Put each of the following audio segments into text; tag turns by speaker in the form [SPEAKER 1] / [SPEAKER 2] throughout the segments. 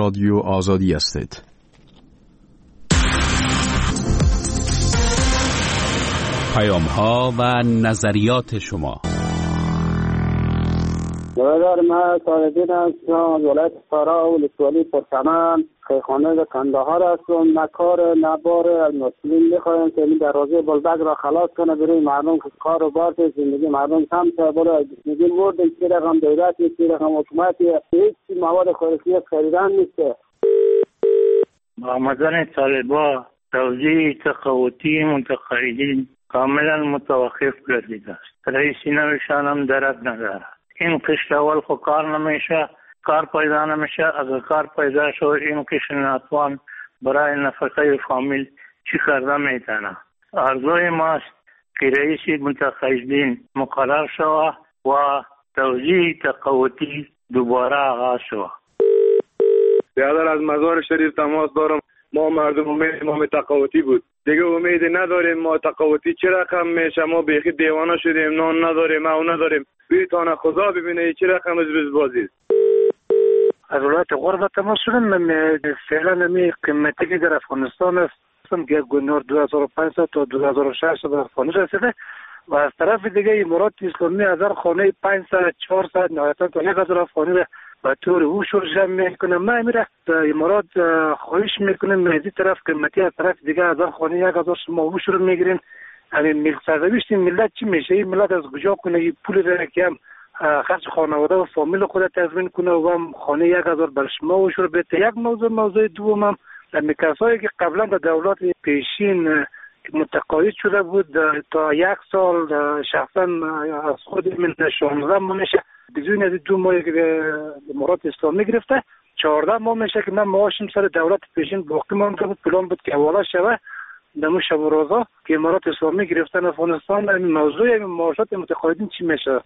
[SPEAKER 1] رادیو آزادی هستید. پیام‌ها و نظریات شما.
[SPEAKER 2] برادر من سالدین هستم از ولایت فرا و ولسوالی پرچمن خیخانه کندهار هستم. نه کار نه بار از مسئولین میخوایم که این دروازه بلبک را خلاص کنه برای مردم که کار و بار زندگی مردم کم شه. برای میگیم مردم چی رقم دولتی چی رقم حکومتی هیچ مواد خوراکی خریدن نیست.
[SPEAKER 3] آمدن طالبا توزیع تقاوتی متقاعدین کاملا متوقف گردیده است. رئیس نوشان هم درد نداره. این قشت اول خو کار نمیشه، کار پیدا نمیشه. اگر کار پیدا شد این قشت ناتوان برای نفقه فامیل چی کرده میتونه. آرزوی ماست که رئیس متقاعدین مقرر شود و توزیع تقاوتی دوباره آغاز شود.
[SPEAKER 4] برادر از مزار شریف تماس دارم. ما مردم امید ما تقاوتی بود، دیگه امید نداریم. ما تقاوتی چه رقم میشه؟ ما بیخی دیوانه شدیم، نان نداریم، ما نداریم. بیتانه خدا ببینه چه رقم از بازی.
[SPEAKER 5] از ولایت غرب تماس شدم. فعلا می قیمتی که در افغانستان است که گونور 2500 تا 2600 به افغان رسیده و از طرف دیگه امارات اسلامی از هر خانه 500 400 نهایتا تا 1000 افغانی را به طور اوشور جمع میکنه. ما میره امارات خواهش میکنیم از این طرف قیمتی از طرف دیگه از هر خانه 1000 شما اوشور میگیرین. همین سرنوشت ملت چی میشه؟ این ملت از کجا کنه این پول را که هم خرج خانواده و فامیل خود تضمین کنه و هم خانه 1000 بر شما اوشور بده. یک موضوع دوم هم کسایی که قبلا در دولت پیشین متقاعد شده بود تا 1 سال شخصا از خود من 16 ماه میشه بدون از 2 ماهی که امارات اسلامی گرفته 14 ماه میشه که من معاشم سر دولت پیشین باقی مانده بود. پلان بود که حواله شوه دمو شب و روزا که امارات اسلامی گرفتن افغانستان. این موضوع معاشات متقاعدین چی میشه؟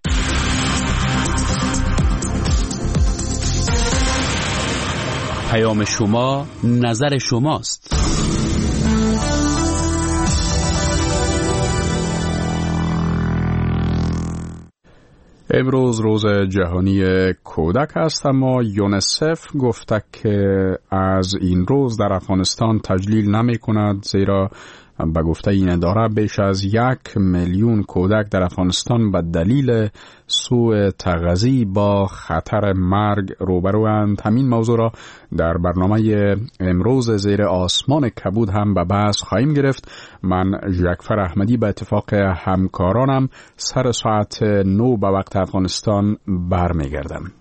[SPEAKER 1] پیام شما نظر شماست. امروز روز جهانی کودک است، اما یونیسف گفته که از این روز در افغانستان تجلیل نمی کند، زیرا به گفته این اداره بیش از 1 میلیون کودک در افغانستان به دلیل سوء تغذیه با خطر مرگ روبروند. همین موضوع را در برنامه امروز زیر آسمان کبود هم به بحث خواهیم گرفت. من جعفر احمدی به اتفاق همکارانم سر ساعت 9 به وقت افغانستان برمیگردم.